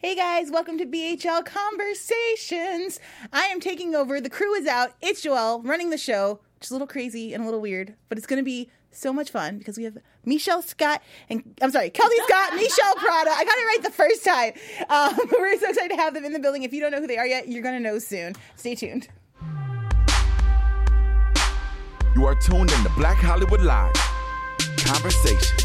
Hey guys, welcome to BHL Conversations. I am taking over. The crew is out. It's Joelle running the show, which is a little crazy and a little weird, but it's going to be so much fun because we have Kelsey Scott, Michelle Prada. I got it right the first time. We're so excited to have them in the building. If you don't know who they are yet, you're going to know soon. Stay tuned. You are tuned in to Black Hollywood Live Conversations.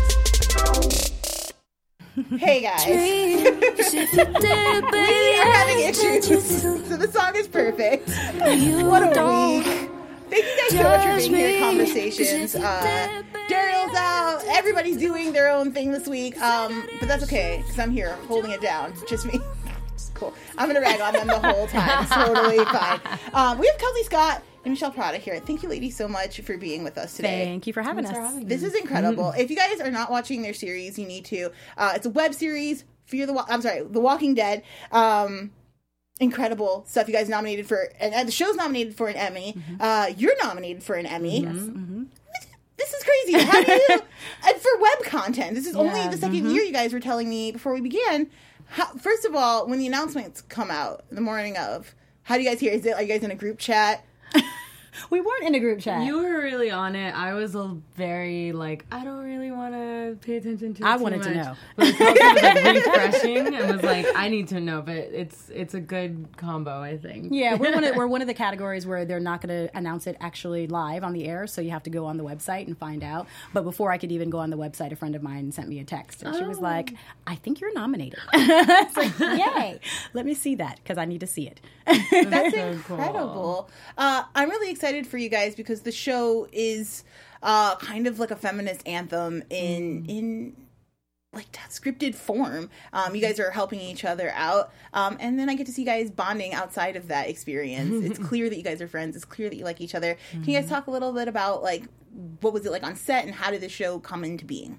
Hey guys. We are having issues. So the song is perfect. What a week. Thank you guys so much for being here at Conversations. Daryl's out. Everybody's doing their own thing this week. But that's okay, because I'm here holding it down. Just me. It's cool. I'm going to rag on them the whole time. It's totally fine. We have Kelsey Scott and Michelle Prada here. Thank you ladies so much for being with us today. Thank you for having us. This is incredible. If you guys are not watching their series, you need to. It's a web series, The Walking Dead. Incredible stuff. You guys nominated for, and the show's nominated for an Emmy. Mm-hmm. You're nominated for an Emmy. Yes. Mm-hmm. This is crazy. How do you, and for web content, this is only the second year, you guys were telling me before we began. First of all, when the announcements come out the morning of, how do you guys hear? Are you guys in a group chat? We weren't in a group chat. You were really on it. I was very I don't really want to pay attention to it I wanted to know. But it's also refreshing and was like, I need to know. But it's a good combo, I think. Yeah, we're one of the categories where they're not going to announce it actually live on the air, so you have to go on the website and find out. But before I could even go on the website, a friend of mine sent me a text, and she was like, I think you're nominated. It's like, yay! Let me see that, because I need to see it. That's so incredible. Cool. I'm really excited for you guys because the show is kind of like a feminist anthem in like that scripted form. You guys are helping each other out, and then I get to see you guys bonding outside of that experience. It's clear that you guys are friends. It's clear that you like each other. Can you guys talk a little bit about what was it like on set and how did the show come into being?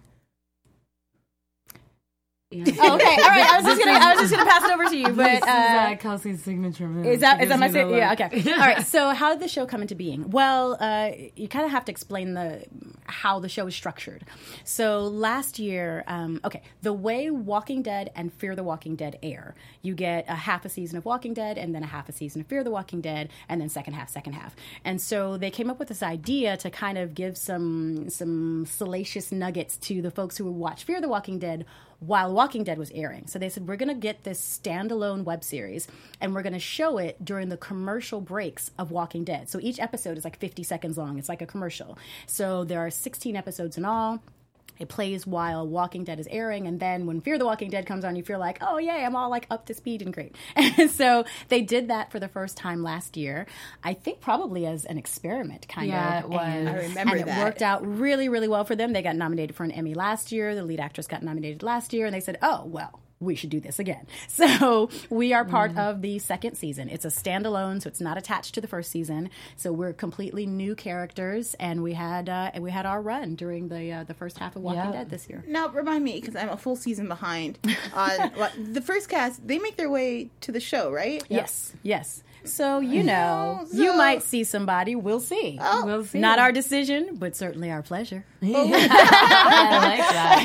Yeah. Oh, okay, all right. I was just gonna pass it over to you, but this is Kelsey's signature move. Is that my signature? Yeah. Okay. All right. So, how did the show come into being? Well, you kind of have to explain how the show is structured. So last year, the way Walking Dead and Fear the Walking Dead air, you get a half a season of Walking Dead and then a half a season of Fear the Walking Dead and then second half. And so they came up with this idea to kind of give some salacious nuggets to the folks who would watch Fear the Walking Dead while Walking Dead was airing. So they said, we're going to get this standalone web series and we're going to show it during the commercial breaks of Walking Dead. So each episode is like 50 seconds long. It's like a commercial. So there are 16 episodes in all. It plays while Walking Dead is airing, and then when Fear the Walking Dead comes on, you feel like, oh, yay, I'm all up to speed and great. And so they did that for the first time last year, I think probably as an experiment, kind of. Yeah, it was. I remember that. And it worked out really, really well for them. They got nominated for an Emmy last year. The lead actress got nominated last year, and they said, oh, well, we should do this again. So we are part of the second season. It's a standalone, so it's not attached to the first season. So we're completely new characters, and we had our run during the first half of Walking Dead this year. Now, remind me, because I'm a full season behind on the first cast. They make their way to the show, right? Yes. So, you might see somebody. We'll see. Oh, we'll see. Not our decision, but certainly our pleasure. I like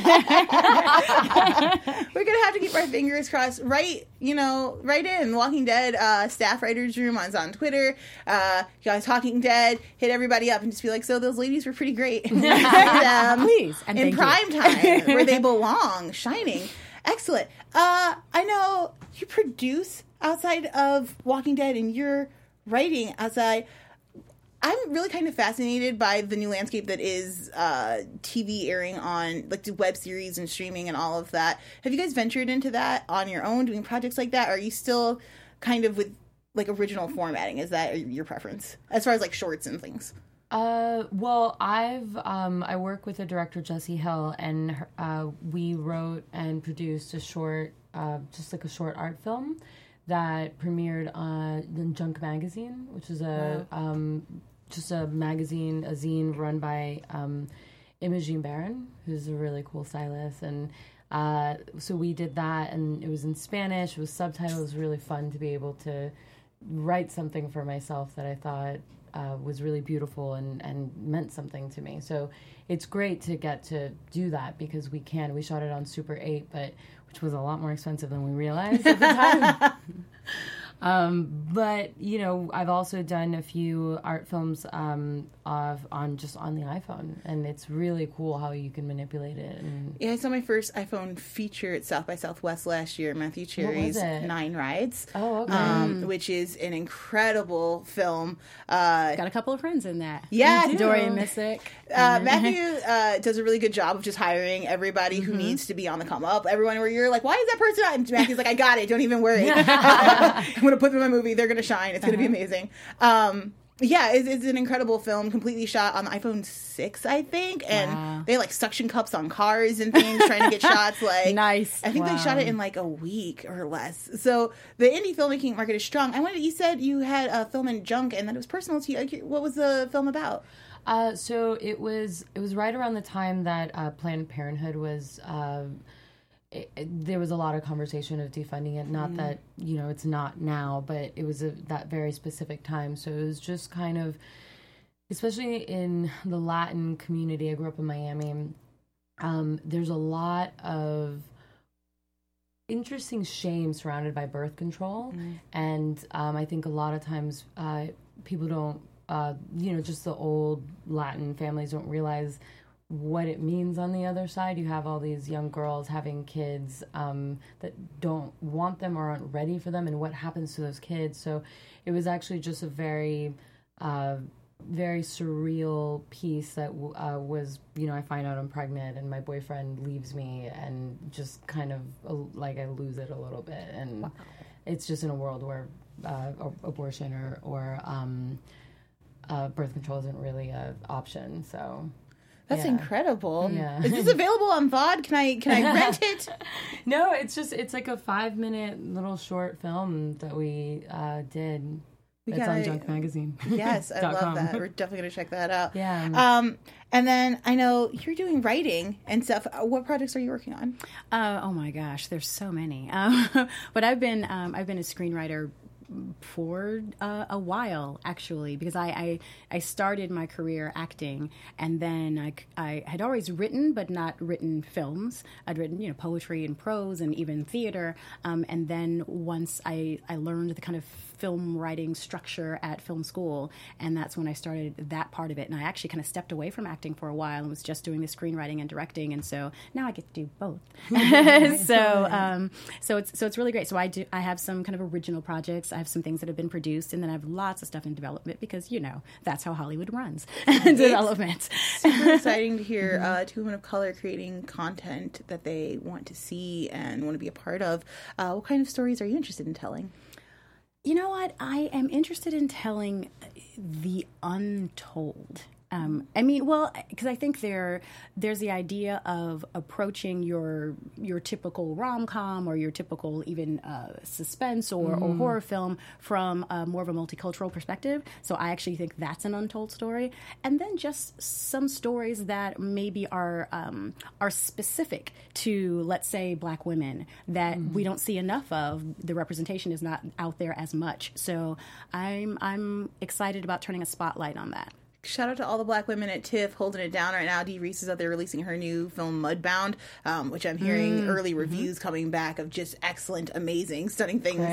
that. We're going to have to keep our fingers crossed. Write in Walking Dead staff writers room on Twitter. You guys Talking Dead. Hit everybody up and just be like, so those ladies were pretty great. Please. And in prime time, where they belong, shining. Excellent. I know you produce outside of Walking Dead and you're writing outside. I'm really kind of fascinated by the new landscape that is TV airing on the web series and streaming and all of that. Have you guys ventured into that on your own, doing projects like that? Or are you still kind of with original formatting? Is that your preference as far as shorts and things? Well, I work with the director Jesse Hill, and we wrote and produced a short, just a short art film that premiered in Junk Magazine, which is just a magazine, a zine run by Imogen Barron, who's a really cool stylist. And so we did that, and it was in Spanish. It was subtitled. It was really fun to be able to write something for myself that I thought was really beautiful and meant something to me. So it's great to get to do that because we shot it on Super 8, which was a lot more expensive than we realized at the time. But I've also done a few art films on the iPhone, and it's really cool how you can manipulate it. And I saw my first iPhone feature at South by Southwest last year, Matthew Cherry's 9 Rides. Oh, okay. Which is an incredible film. Got a couple of friends in that. Yeah, Dorian Missick. Matthew does a really good job of just hiring everybody who needs to be on the come up. Everyone where you're like, why is that person not? And Matthew's like, I got it. Don't even worry. I'm going to put them in my movie. They're going to shine. It's going to be amazing. It's an incredible film, completely shot on the iPhone 6, I think. And they like suction cups on cars and things trying to get shots. Like, nice. I think they shot it in like a week or less. So the indie filmmaking market is strong. You said you had a film in junk and that it was personal to you. What was the film about? So it was right around the time that Planned Parenthood was. There was a lot of conversation of defunding it. Not that it's not now, but it was that very specific time. So it was just kind of, especially in the Latin community. I grew up in Miami. There's a lot of interesting shame surrounded by birth control, and I think a lot of times people don't. Just the old Latin families don't realize what it means on the other side. You have all these young girls having kids that don't want them or aren't ready for them, and what happens to those kids. So it was actually just a very, very surreal piece that was, I find out I'm pregnant and my boyfriend leaves me and just kind of like I lose it a little bit. And it's just in a world where abortion or birth control isn't really an option. So that's incredible. Yeah. Is this available on VOD? Can I rent it? No, it's like a 5-minute little short film that we did. It's on Junk Magazine. Yes, I love that. We're definitely going to check that out. Yeah. And then I know you're doing writing and stuff. What projects are you working on? Oh my gosh, there's so many. But I've been a screenwriter for a while, actually, because I started my career acting, and then I had always written, but not written films. I'd written poetry and prose and even theater, and then once I learned the kind of film writing structure at film school, and that's when I started that part of it. And I actually kind of stepped away from acting for a while and was just doing the screenwriting and directing, and so now I get to do both. So it's really great. So I have some kind of original projects. I have some things that have been produced, and then I have lots of stuff in development because that's how Hollywood runs. Development. Super exciting to hear two women of color creating content that they want to see and want to be a part of. What kind of stories are you interested in telling? You know what? I am interested in telling the untold. Because I think there's the idea of approaching your typical rom-com or your typical even suspense or horror film from more of a multicultural perspective. So I actually think that's an untold story. And then just some stories that maybe are specific to, let's say, Black women that we don't see enough of. The representation is not out there as much. So I'm excited about turning a spotlight on that. Shout out to all the Black women at TIFF holding it down right now. Dee Reese is out there releasing her new film Mudbound, which I'm hearing early reviews coming back of just excellent, amazing, stunning things.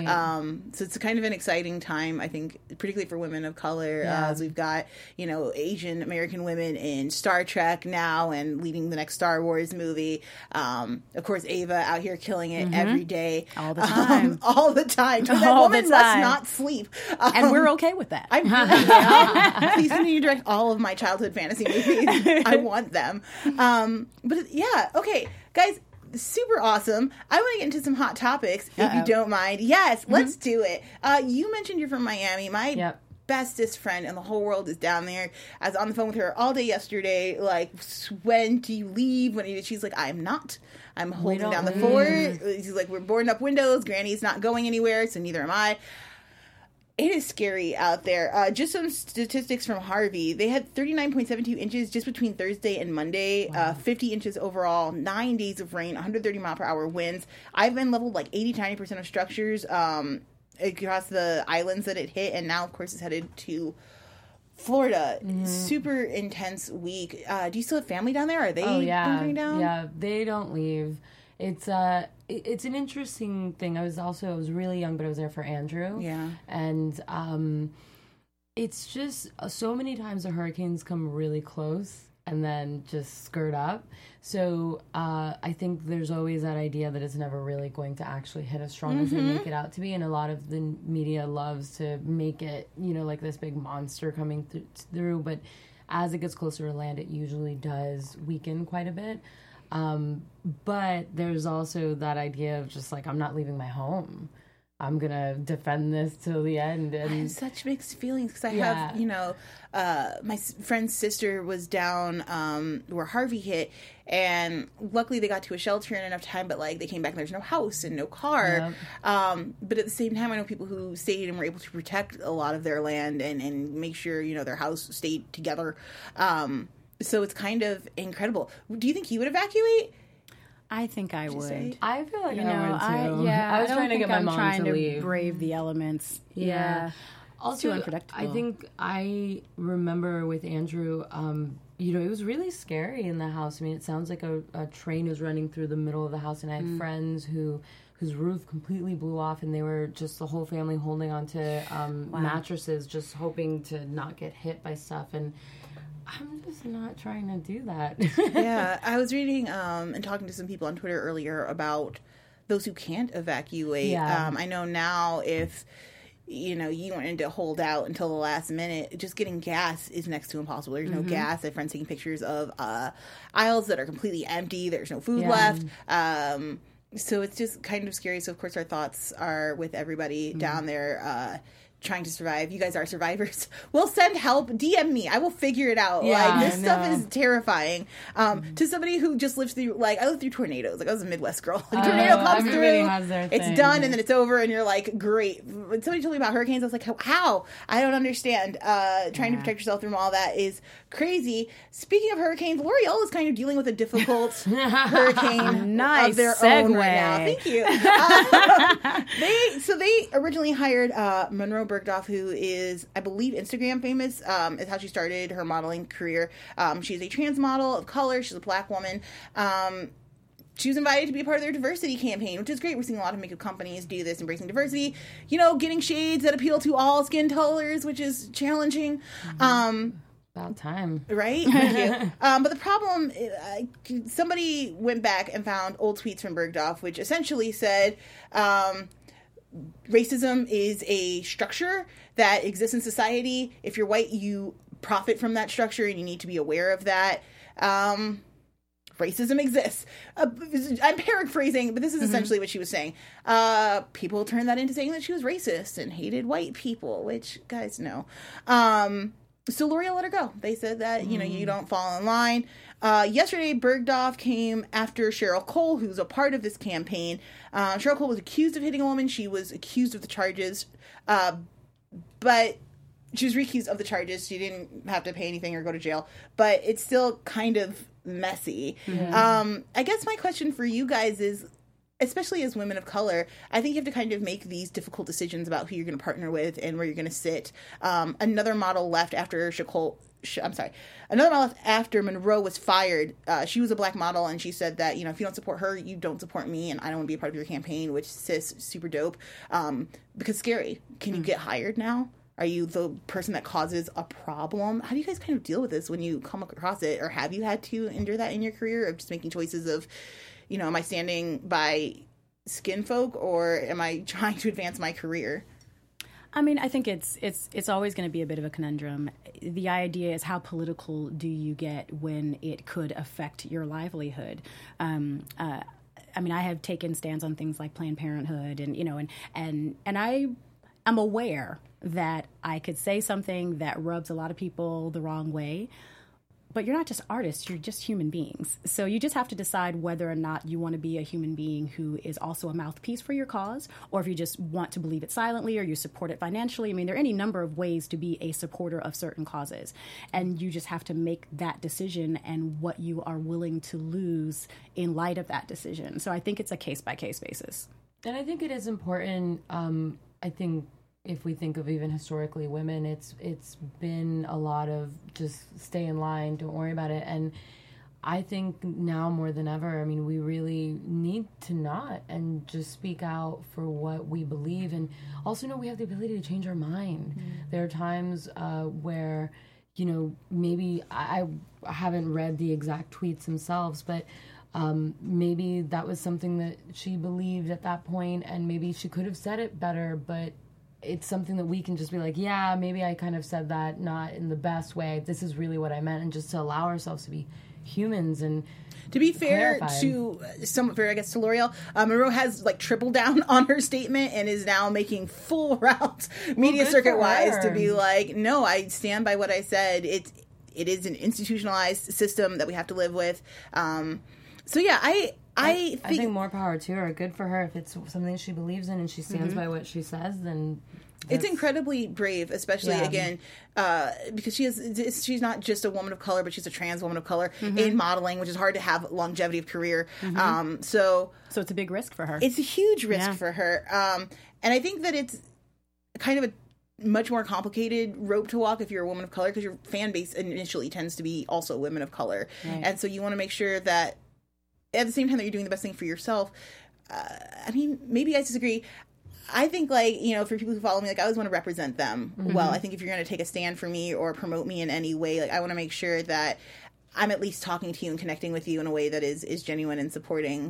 So it's kind of an exciting time, I think, particularly for women of color, as we've got, Asian American women in Star Trek now and leading the next Star Wars movie. Of course, Ava out here killing it every day. All the time. All the time. That woman must not sleep. And we're okay with that. I really am. Please continue to direct all of my childhood fantasy movies. I want them. But yeah, okay. Guys, super awesome. I want to get into some hot topics, if you don't mind. Yes, let's do it. You mentioned you're from Miami. My bestest friend in the whole world is down there. I was on the phone with her all day yesterday, like, when do you leave? She's like, I'm not. I'm holding down the fort. She's like, we're boarding up windows. Granny's not going anywhere, so neither am I. It is scary out there. Just some statistics from Harvey. They had 39.72 inches just between Thursday and Monday, 50 inches overall, 9 days of rain, 130 mile per hour winds. I've been leveled like 80 to 90% of structures across the islands that it hit, and now, of course, it's headed to Florida, super intense week. Do you still have family down there? Are they bunkering down? Yeah, they don't leave. It's an interesting thing. I was really young, but I was there for Andrew. Yeah. And it's just so many times the hurricanes come really close and then just skirt up. So I think there's always that idea that it's never really going to actually hit as strong as they make it out to be. And a lot of the media loves to make it, like this big monster coming through. But as it gets closer to land, it usually does weaken quite a bit. But there's also that idea of just like, I'm not leaving my home. I'm going to defend this till the end. And I have such mixed feelings because I have, my friend's sister was down where Harvey hit, and luckily they got to a shelter in enough time, but like they came back and there's no house and no car. Yep. But at the same time, I know people who stayed and were able to protect a lot of their land and make sure, their house stayed together. So it's kind of incredible. Do you think he would evacuate? I think I would. I feel like I would too. I was trying to get my mom to leave. Brave the elements. Yeah. Also, too unpredictable. I think I remember with Andrew, it was really scary in the house. I mean, it sounds like a train was running through the middle of the house, and I had friends whose roof completely blew off, and they were just the whole family holding onto mattresses, just hoping to not get hit by stuff. And I'm just not trying to do that. Yeah, I was reading and talking to some people on Twitter earlier about those who can't evacuate. Yeah. I know now if, you wanted to hold out until the last minute, just getting gas is next to impossible. There's no gas. I have friends taking pictures of aisles that are completely empty. There's no food left. So it's just kind of scary. So, of course, our thoughts are with everybody down there trying to survive. You guys are survivors. We'll send help. DM me. I will figure it out. Yeah, this stuff is terrifying. To somebody who just lives through, I lived through tornadoes. I was a Midwest girl. Tornado comes through, it's done, and then it's over, and you're like, great. When somebody told me about hurricanes, I was like, how? I don't understand. Trying to protect yourself from all that is crazy. Speaking of hurricanes, L'Oreal is kind of dealing with a difficult hurricane of their own right now. Thank you. They originally hired Monroe Bergdorf, who is, I believe, Instagram famous, is how she started her modeling career. She's a trans model of color. She's a black woman. She was invited to be a part of their diversity campaign, which is great. We're seeing a lot of makeup companies do this, embracing diversity, getting shades that appeal to all skin colors, which is challenging. About time. Right? Thank you. But the problem, somebody went back and found old tweets from Bergdorf, which essentially said, racism is a structure that exists in society. If you're white, you profit from that structure, and you need to be aware of that. Racism exists. I'm paraphrasing, but this is essentially what she was saying. People turned that into saying that she was racist and hated white people, which, guys, no. So L'Oreal let her go. They said that, you don't fall in line. Yesterday, Bergdorf came after Cheryl Cole, who's a part of this campaign. Cheryl Cole was accused of hitting a woman. She was accused of the charges, but she was recused of the charges. She didn't have to pay anything or go to jail, but it's still kind of messy. Yeah. I guess my question for you guys is, especially as women of color, I think you have to kind of make these difficult decisions about who you're going to partner with and where you're going to sit. Another model left after another model after Monroe was fired. She was a black model, and she said that, if you don't support her, you don't support me, and I don't want to be a part of your campaign, which sis, super dope. Because scary. Can you get hired now? Are you the person that causes a problem? How do you guys kind of deal with this when you come across it, or have you had to endure that in your career of just making choices of, am I standing by skin folk, or am I trying to advance my career? I mean, I think it's always going to be a bit of a conundrum. The idea is, how political do you get when it could affect your livelihood? I mean, I have taken stands on things like Planned Parenthood, and I'm aware that I could say something that rubs a lot of people the wrong way. But you're not just artists, you're just human beings. So you just have to decide whether or not you want to be a human being who is also a mouthpiece for your cause, or if you just want to believe it silently, or you support it financially. I mean, there are any number of ways to be a supporter of certain causes. And you just have to make that decision and what you are willing to lose in light of that decision. So I think it's a case-by-case basis. And I think it is important, if we think of even historically women, it's been a lot of just stay in line, don't worry about it. And I think now more than ever, I mean, we really need to not and just speak out for what we believe, and also know we have the ability to change our mind. There are times where, you know, maybe I haven't read the exact tweets themselves, but maybe that was something that she believed at that point, and maybe she could have said it better, but it's something that we can just be like, yeah, maybe I kind of said that not in the best way. This is really what I meant, and just to allow ourselves to be humans. And to be fair clarified. to somewhat fair, I guess, to L'Oreal, Monroe has like tripled down on her statement and is now making full routes media good circuit for wise her. to be like, no, I stand by what I said. It is an institutionalized system that we have to live with. So yeah, I think more power to her. Good for her. If it's something she believes in and she stands by what she says, then it's incredibly brave, especially again because she's not just a woman of color, but she's a trans woman of color in modeling, which is hard to have longevity of career. So it's a big risk for her. It's a huge risk for her, and I think that it's kind of a much more complicated rope to walk if you're a woman of color, because your fan base initially tends to be also women of color, and so you want to make sure that at the same time that you're doing the best thing for yourself. I mean, maybe you guys disagree. I think, like, you know, for people who follow me, like, I always want to represent them well. I think if you're going to take a stand for me or promote me in any way, like, I want to make sure that I'm at least talking to you and connecting with you in a way that is genuine and supporting.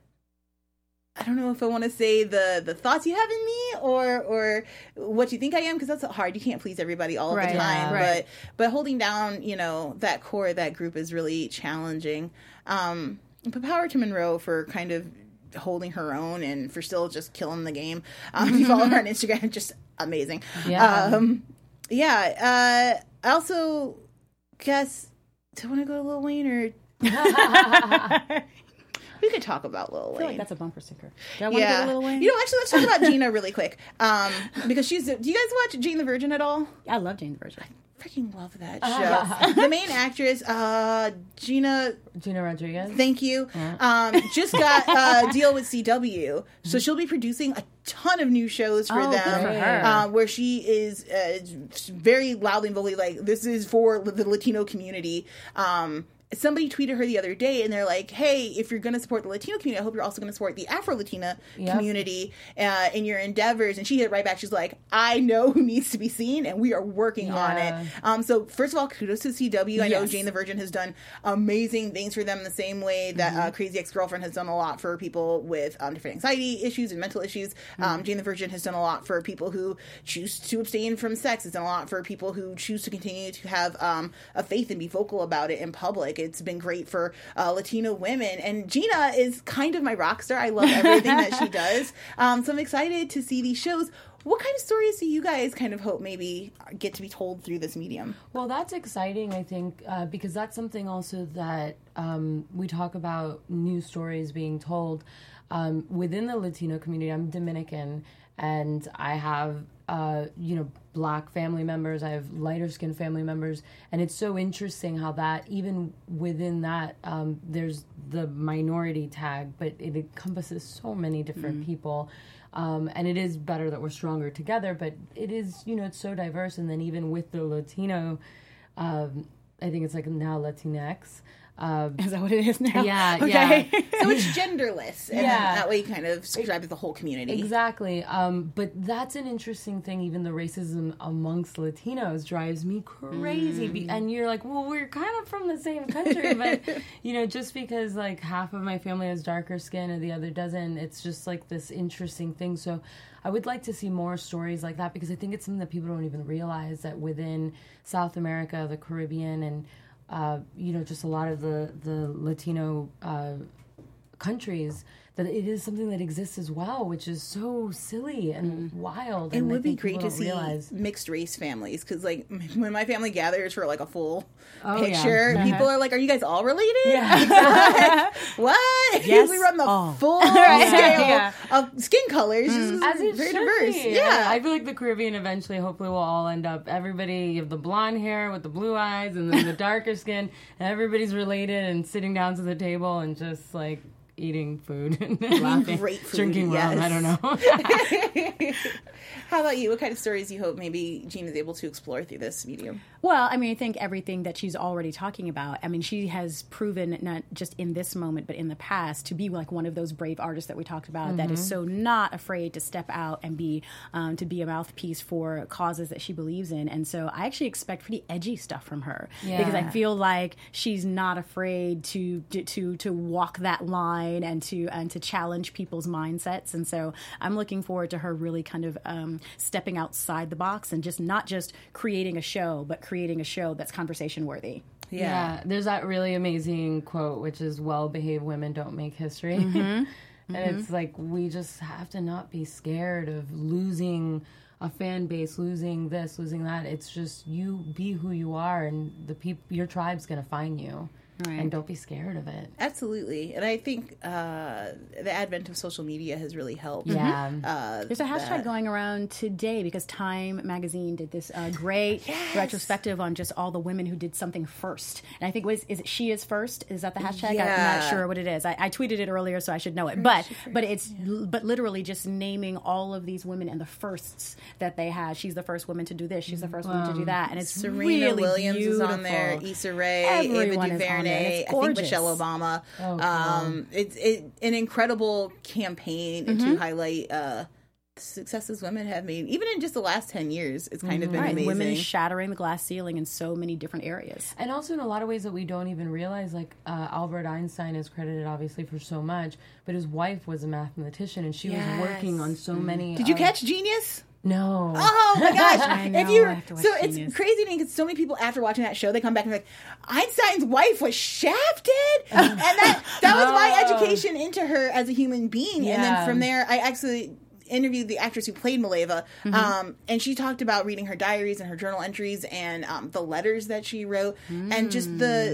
I don't know if I want to say the thoughts you have in me or what you think I am, because that's hard. You can't please everybody all of the time. But holding down, you know, that core of that group is really challenging. But power to Monroe for kind of holding her own and for still just killing the game. If you follow her on Instagram, just amazing. I also guess, do I want to go to Lil Wayne or we could talk about Lil Wayne? I feel like that's a bumper sticker. Do I want to go to Lil Wayne? You know, actually, let's talk about Gina really quick. Because do you guys watch Jane the Virgin at all? I love Jane the Virgin. Freaking love that show. The main actress, Gina Rodriguez. Thank you. Just got a deal with CW, so she'll be producing a ton of new shows for them. Good for her. Where she is very loudly and vocally like, this is for the Latino community. Somebody tweeted her the other day, and they're like, hey, if you're going to support the Latino community, I hope you're also going to support the Afro-Latina community in your endeavors. And she hit right back. She's like, I know who needs to be seen, and we are working on it. So first of all, kudos to CW. I know Jane the Virgin has done amazing things for them in the same way that Crazy Ex-Girlfriend has done a lot for people with different anxiety issues and mental issues. Jane the Virgin has done a lot for people who choose to abstain from sex. It's done a lot for people who choose to continue to have a faith and be vocal about it in public. It's been great for Latino women. And Gina is kind of my rock star. I love everything that she does. So I'm excited to see these shows. What kind of stories do you guys kind of hope maybe get to be told through this medium? Well, that's exciting, I think, because that's something also that we talk about new stories being told. Within the Latino community, I'm Dominican, and I have Black family members, I have lighter skinned family members, and it's so interesting how that, even within that, there's the minority tag, but it encompasses so many different people. And it is better that we're stronger together, but it is, it's so diverse. And then even with the Latino, I think it's like now Latinx. Is that what it is now? Yeah, okay. So it's genderless, and then that way you kind of describe the whole community. Exactly. But that's an interesting thing. Even the racism amongst Latinos drives me crazy. And you're like, well, we're kind of from the same country, but just because like half of my family has darker skin and the other doesn't, it's just like this interesting thing. So I would like to see more stories like that, because I think it's something that people don't even realize, that within South America, the Caribbean, and just a lot of the Latino countries, that it is something that exists as well, which is so silly and wild. It would be great to see mixed race families, because like when my family gathers for like a full picture, people are like, "Are you guys all related?" Yeah. What? Yes. We run the full scale of skin colors. It's very diverse. Yeah, I feel like the Caribbean eventually, hopefully, will all end up. Everybody, you have the blonde hair with the blue eyes, and then the darker skin, and everybody's related and sitting down to the table and just like eating food and laughing, great food, drinking rum. I don't know. How about you? What kind of stories do you hope maybe Jean is able to explore through this medium? Well, I mean, I think everything that she's already talking about, I mean, she has proven not just in this moment, but in the past to be like one of those brave artists that we talked about that is so not afraid to step out and be, to be a mouthpiece for causes that she believes in. And so I actually expect pretty edgy stuff from her because I feel like she's not afraid to walk that line and to challenge people's mindsets. And so I'm looking forward to her really kind of stepping outside the box and just not just creating a show, but creating a show that's conversation worthy. Yeah, there's that really amazing quote, which is well-behaved women don't make history. And it's like, we just have to not be scared of losing a fan base, losing this, losing that. It's just, you be who you are, and your tribe's going to find you. Right. And don't be scared of it. Absolutely. And I think the advent of social media has really helped. Yeah. There's a hashtag going around today because Time magazine did this great retrospective on just all the women who did something first. And I think, is it She Is First? Is that the hashtag? Yeah. I'm not sure what it is. I tweeted it earlier, so I should know it. But literally just naming all of these women and the firsts that they had. She's the first woman to do this. She's the first woman to do that. And it's Serena really Williams beautiful. is on there. Issa Rae, Everyone Ava is on DuVernay, there. I think Michelle Obama. Oh, cool. It's an incredible campaign to highlight the successes women have made, even in just the last 10 years. It's kind of been amazing. Women shattering the glass ceiling in so many different areas. And also in a lot of ways that we don't even realize, like Albert Einstein is credited obviously for so much, but his wife was a mathematician and she was working on so many. Did you catch Genius? No. Oh my gosh! I know, If you I have to watch it's Genius. crazy to me because so many people after watching that show they come back and be like, Einstein's wife was shafted, and that was my education into her as a human being. And then from there, I actually interviewed the actress who played Mileva, and she talked about reading her diaries and her journal entries and the letters that she wrote, and just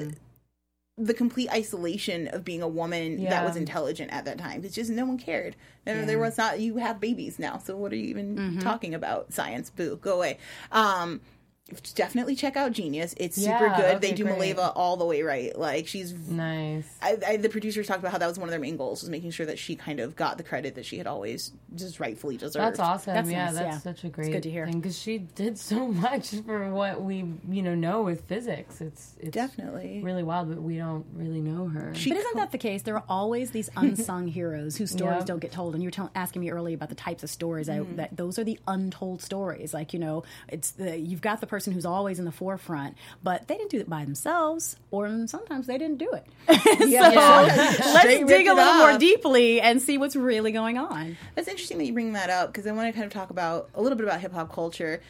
the complete isolation of being a woman that was intelligent at that time. It's just no one cared. And there was not, you have babies now, so what are you even talking about? Science, boo, go away. Definitely check out Genius. It's super good. Okay, They do great. Mileva all the way right. Like, she's Nice. the producers talked about how that was one of their main goals, was making sure that she kind of got the credit that she had always just rightfully deserved. That's awesome. That's yeah, nice, that's yeah. such a great good to hear. thing because she did so much for what we know with physics. It's Definitely really wild, but we don't really know her. But isn't that the case? There are always these unsung heroes whose stories Yep. don't get told. And you were asking me earlier about the types of stories that those are the untold stories. Like, it's you've got the person who's always in the forefront, but they didn't do it by themselves, or sometimes they didn't do it. Let's dig a little more deeply and see what's really going on. That's interesting that you bring that up because I want to kind of talk about a little bit about hip hop culture,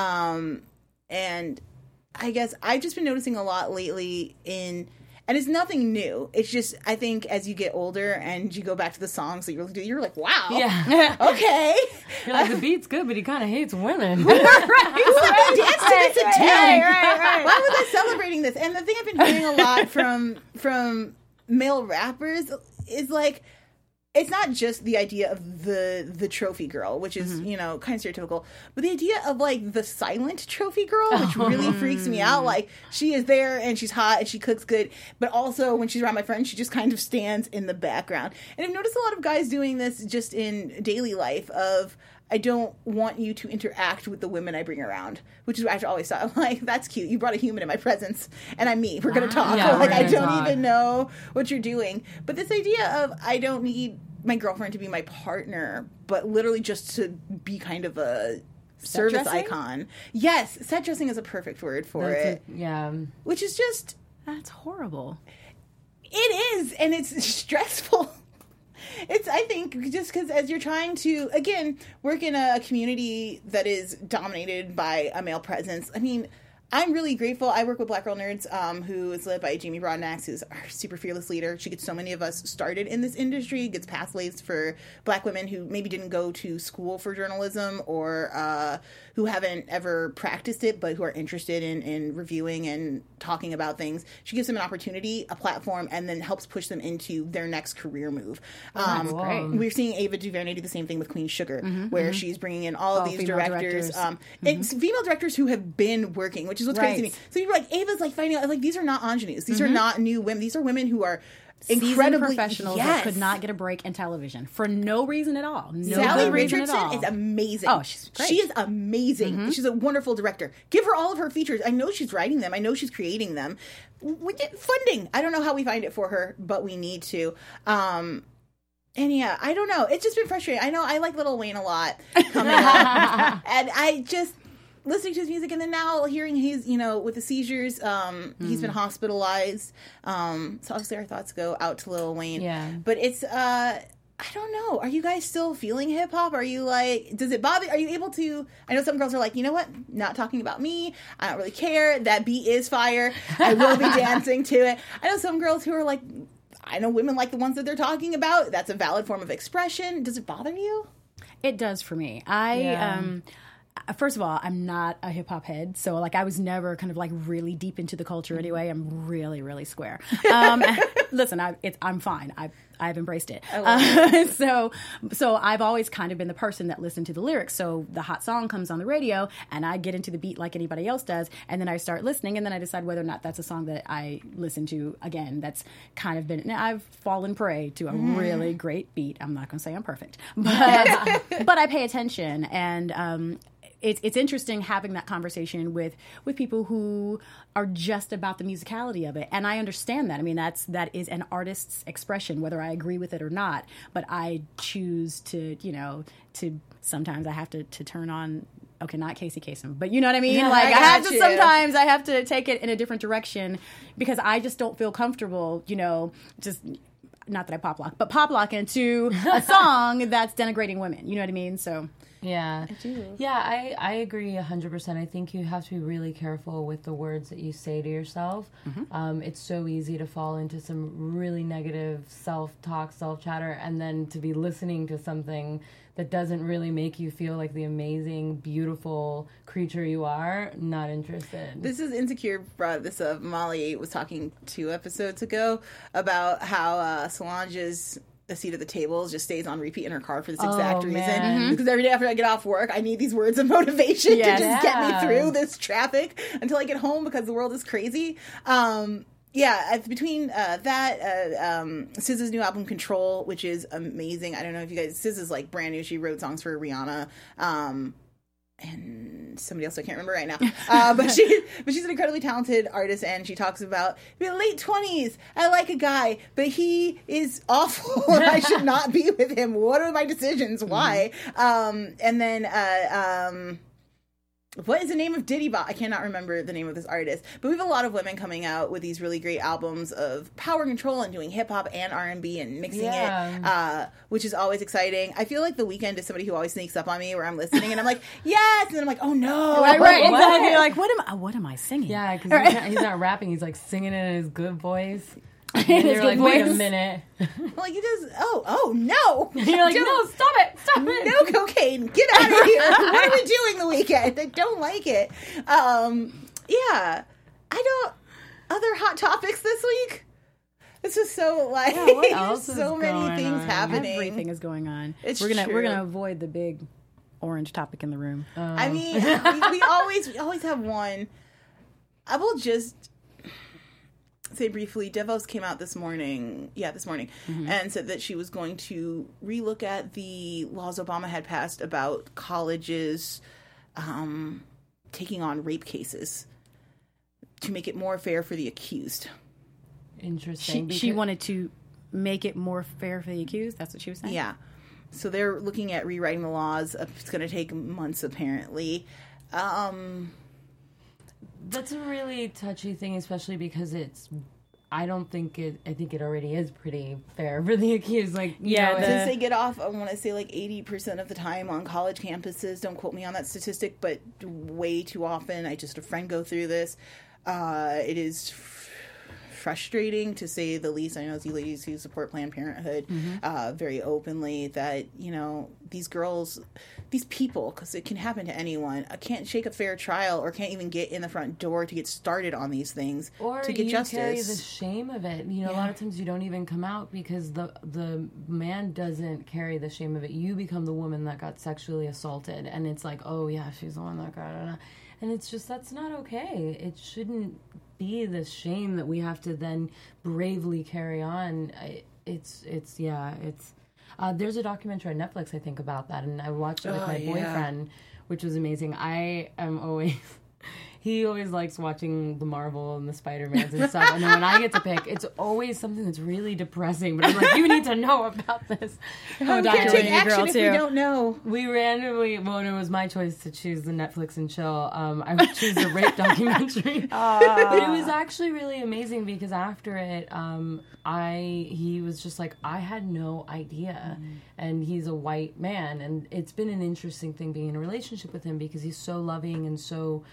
and I guess I've just been noticing a lot lately and it's nothing new. It's just, I think as you get older and you go back to the songs that you're like, wow, okay. You're like, the beat's good, but he kind of hates women. Who dance to this in town? Why was I celebrating this? And the thing I've been hearing a lot from male rappers is like, it's not just the idea of the trophy girl, which is, kind of stereotypical, but the idea of, like, the silent trophy girl, which really freaks me out. Like, she is there and she's hot and she cooks good, but also when she's around my friends, she just kind of stands in the background. And I've noticed a lot of guys doing this just in daily life of, I don't want you to interact with the women I bring around, which is what I always thought. I'm like, that's cute. You brought a human in my presence, and I'm me. We're going to talk. Yeah, I don't even know what you're doing. But this idea of I don't need my girlfriend to be my partner, but literally just to be kind of a service icon. Yes, set dressing is a perfect word for it. Which is just... That's horrible. It is, and it's stressful. It's, I think, just because as you're trying to, again, work in a community that is dominated by a male presence, I mean, I'm really grateful. I work with Black Girl Nerds, who is led by Jamie Broadnax, who's our super fearless leader. She gets so many of us started in this industry, gets pathways for Black women who maybe didn't go to school for journalism or who haven't ever practiced it, but who are interested in reviewing and talking about things. She gives them an opportunity, a platform, and then helps push them into their next career move. That's great. We're seeing Ava DuVernay do the same thing with Queen Sugar, where she's bringing in all of these directors. It's female directors who have been working, which is what's crazy to me. So you're like, Ava's like finding out, like, these are not ingenues. These are not new women. These are women who are incredibly professionals that could not get a break in television for no reason at all. No Sally good reason Richardson at all. is amazing. Oh, she's great. She is amazing. She's a wonderful director. Give her all of her features. I know she's writing them. I know she's creating them. We get funding. I don't know how we find it for her, but we need to. And yeah, I don't know. It's just been frustrating. I know I like Lil Wayne a lot coming up. And I just listening to his music, and then now hearing he's, with the seizures, he's been hospitalized. So obviously our thoughts go out to Lil Wayne. Yeah. But it's, I don't know. Are you guys still feeling hip hop? Are you like, does it bother? Are you able to? I know some girls are like, you know what? Not talking about me. I don't really care. That beat is fire. I will be dancing to it. I know some girls who are like, I know women like the ones that they're talking about. That's a valid form of expression. Does it bother you? It does for me. First of all, I'm not a hip hop head, so like I was never kind of like really deep into the culture anyway. I'm really, really square. Listen, I'm fine. I've embraced it. So I've always kind of been the person that listened to the lyrics. So the hot song comes on the radio, and I get into the beat like anybody else does, and then I start listening, and then I decide whether or not that's a song that I listen to again. That's kind of been. I've fallen prey to a really great beat. I'm not going to say I'm perfect, but I pay attention, and it's interesting having that conversation with people who are just about the musicality of it. And I understand that. I mean, that is an artist's expression, whether I agree with it or not. But I choose to sometimes I have to turn on, okay, not Casey Kasem, but you know what I mean? Yeah, like sometimes I have to take it in a different direction because I just don't feel comfortable, just not that I pop lock into a song that's denigrating women. You know what I mean? So yeah. I do. Yeah, I agree 100%. I think you have to be really careful with the words that you say to yourself. It's so easy to fall into some really negative self-talk, self-chatter, and then to be listening to something that doesn't really make you feel like the amazing, beautiful creature you are. Not interested. This is Insecure brought this up. Molly was talking 2 episodes ago about how Solange's A Seat at the Table just stays on repeat in her car for this exact reason. Because every day after I get off work, I need these words of motivation to just get me through this traffic until I get home because the world is crazy. Between SZA's new album Control, which is amazing. I don't know if you guys, SZA's like brand new. She wrote songs for Rihanna. And somebody else I can't remember right now. But she's an incredibly talented artist, and she talks about late 20s. I like a guy, but he is awful, and I should not be with him. What are my decisions? Why? And then what is the name of Diddy Bop? I cannot remember the name of this artist, but we have a lot of women coming out with these really great albums of power control and doing hip hop and R&B and mixing it, which is always exciting. I feel like The Weeknd is somebody who always sneaks up on me where I'm listening and I'm like, yes, and then I'm like, oh no, right, exactly. You're like, what am I singing? Yeah, because he's not rapping; he's like singing it in his good voice. And you're like, wait a minute. Like he does. Oh no! You're like, no, stop it! No cocaine! Get out of here! What are we doing The Weeknd? I don't like it. Yeah, I don't. Other hot topics this week. This is so like what else there's so many things happening. Everything is going on. We're gonna avoid the big orange topic in the room. I mean, we always have one. I will just say briefly, Devos came out this morning, and said that she was going to relook at the laws Obama had passed about colleges taking on rape cases to make it more fair for the accused. Interesting. She wanted to make it more fair for the accused? That's what she was saying? Yeah. So they're looking at rewriting the laws. It's going to take months, apparently. That's a really touchy thing, especially because I think it already is pretty fair for the accused. Like, since they get off, I want to say like 80% of the time on college campuses. Don't quote me on that statistic, but way too often. I just had a friend go through this. It is frustrating to say the least. I know you ladies who support Planned Parenthood very openly that these girls, these people, because it can happen to anyone, can't shake a fair trial or can't even get in the front door to get started on these things or to get justice. Or you carry the shame of it. You know, a lot of times you don't even come out because the man doesn't carry the shame of it. You become the woman that got sexually assaulted, and it's like, oh yeah, she's the one that got it. And it's just, that's not okay. It shouldn't be the shame that we have to then bravely carry on. There's a documentary on Netflix, I think, about that, and I watched it with my boyfriend, which was amazing. He always likes watching the Marvel and the Spider-Mans and stuff, and then when I get to pick, it's always something that's really depressing, but I'm like, you need to know about this. We can't take action if we don't know. We randomly, well, it was my choice to choose the Netflix and chill. I would choose the rape documentary. But it was actually really amazing because after it, he was just like, I had no idea. And he's a white man, and it's been an interesting thing being in a relationship with him because he's so loving and so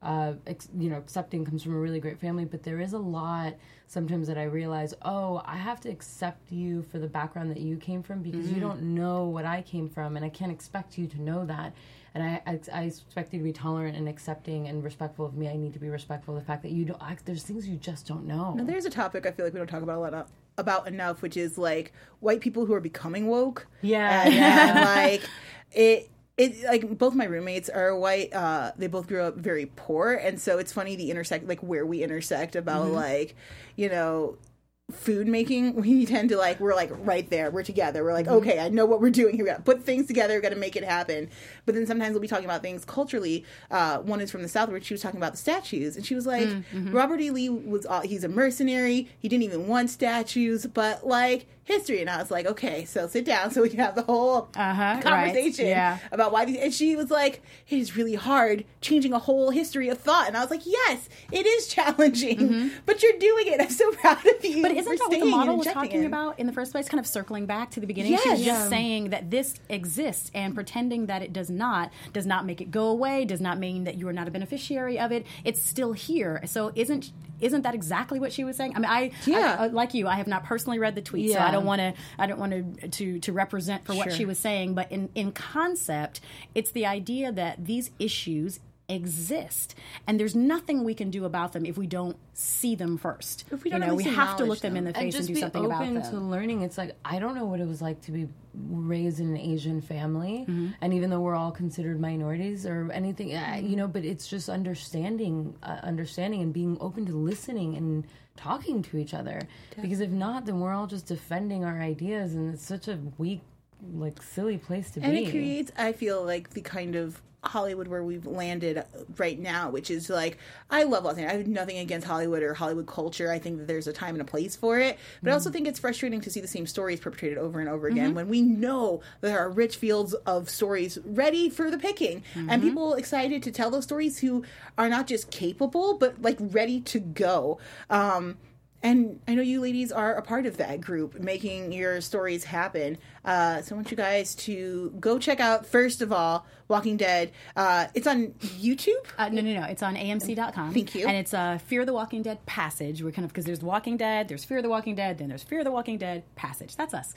accepting, comes from a really great family, but there is a lot sometimes that I realize, I have to accept you for the background that you came from because you don't know what I came from, and I can't expect you to know that. And I expect you to be tolerant and accepting and respectful of me. I need to be respectful of the fact that you don't. There's things you just don't know. Now, there's a topic I feel like we don't talk about enough, which is like white people who are becoming woke. Yeah, and like it. Like both my roommates are white. They both grew up very poor, and so it's funny where we intersect about like, you know, food making. We tend to we're like right there. We're together. We're like, okay, I know what we're doing here. We got to put things together. We got to make it happen. But then sometimes we'll be talking about things culturally. One is from the South where she was talking about the statues, and she was like, Robert E. Lee he's a mercenary. He didn't even want statues, but like history. And I was like, okay, so sit down so we can have the whole conversation about why these. And she was like, it is really hard changing a whole history of thought. And I was like, yes, it is challenging, but you're doing it. I'm so proud of you. But isn't that what the model was talking about in the first place? Kind of circling back to the beginning. Yes. She was just saying that this exists, and pretending that it does not make it go away, does not mean that you are not a beneficiary of it. It's still here. So isn't that exactly what she was saying? I mean, I like you, I have not personally read the tweet, so I don't want to represent for what she was saying. But in concept, it's the idea that these issues exist, and there's nothing we can do about them if we don't see them first. If we don't, we have to look them in the face and do something about them. And just be open to learning. It's like, I don't know what it was like to be raised in an Asian family, and even though we're all considered minorities or anything, but it's just understanding and being open to listening and talking to each other. Definitely. Because if not, then we're all just defending our ideas, and it's such a weak, silly place to be. And it creates, I feel like, the kind of Hollywood where we've landed right now, which is like, I love Los Angeles. I have nothing against Hollywood or Hollywood culture. I think that there's a time and a place for it. But I also think it's frustrating to see the same stories perpetrated over and over again when we know there are rich fields of stories ready for the picking. And people excited to tell those stories who are not just capable, but ready to go. And I know you ladies are a part of that group, making your stories happen. So I want you guys to go check out, first of all, Walking Dead. It's on YouTube? No. It's on AMC.com. Thank you. And it's Fear the Walking Dead Passage. We're because there's Walking Dead, there's Fear the Walking Dead, then there's Fear the Walking Dead Passage. That's us.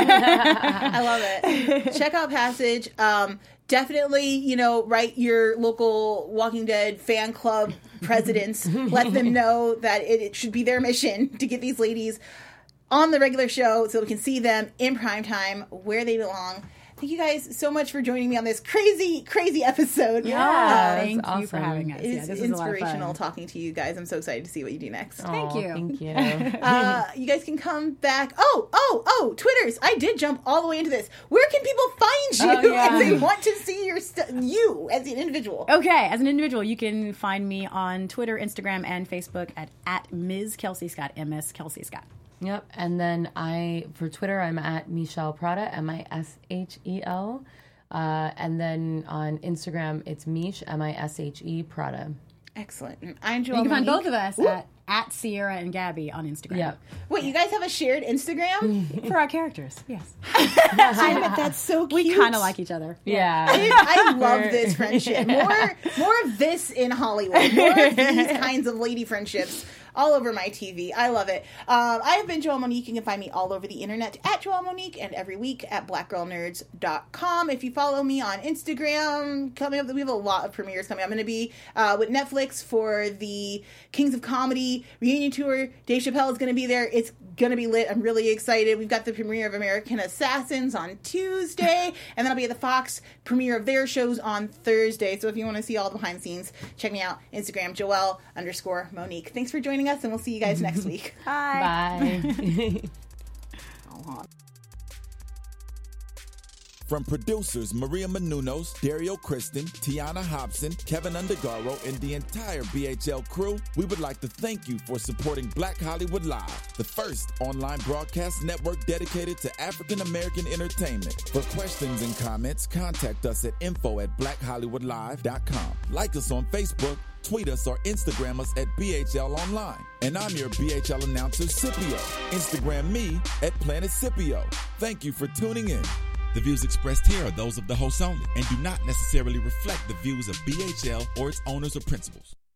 I love it. Check out Passage. Definitely, write your local Walking Dead fan club presidents. Let them know that it should be their mission to get these ladies on the regular show so we can see them in primetime where they belong. Thank you guys so much for joining me on this crazy, crazy episode. Thank you for having us. It's inspirational talking to you guys. I'm so excited to see what you do next. Thank you. Thank you. You guys can come back. Oh, Twitters. I did jump all the way into this. Where can people find you if they want to see you as an individual? Okay, as an individual, you can find me on Twitter, Instagram, and Facebook at Ms. Kelsey Scott, MS Kelsey Scott. Yep, and then for Twitter, I'm at Michelle Prada, Mishel, and then on Instagram, it's Mish, Mishe Prada. Excellent. And I'm Joelle. You can find both of us at Sierra and Gabby on Instagram. Yeah. Wait, you guys have a shared Instagram? For our characters, yes. Damn it, that's so cute. We kind of like each other. Yeah. I love this friendship. More of this in Hollywood. More of these kinds of lady friendships all over my TV. I love it. I have been Joelle Monique. You can find me all over the internet at Joelle Monique and every week at blackgirlnerds.com. If you follow me on Instagram, coming up, we have a lot of premieres coming. I'm going to be with Netflix for the Kings of Comedy reunion tour. Dave Chappelle is going to be there. It's going to be lit. I'm really excited. We've got the premiere of American Assassins on Tuesday, and then I'll be at the Fox premiere of their shows on Thursday. So if you want to see all the behind the scenes, check me out. Instagram, Joelle_Monique. Thanks for joining us, and we'll see you guys next week. Bye. From producers Maria Menounos, Dario Kristen, Tiana Hobson, Kevin Undergaro, and the entire BHL crew, we would like to thank you for supporting Black Hollywood Live, the first online broadcast network dedicated to African American entertainment. For questions and comments, contact us at info@blackhollywoodlive.com. Like us on Facebook, tweet us, or Instagram us at BHL Online. And I'm your BHL announcer, Scipio. Instagram me at Planet Scipio. Thank you for tuning in. The views expressed here are those of the host only and do not necessarily reflect the views of BHL or its owners or principals.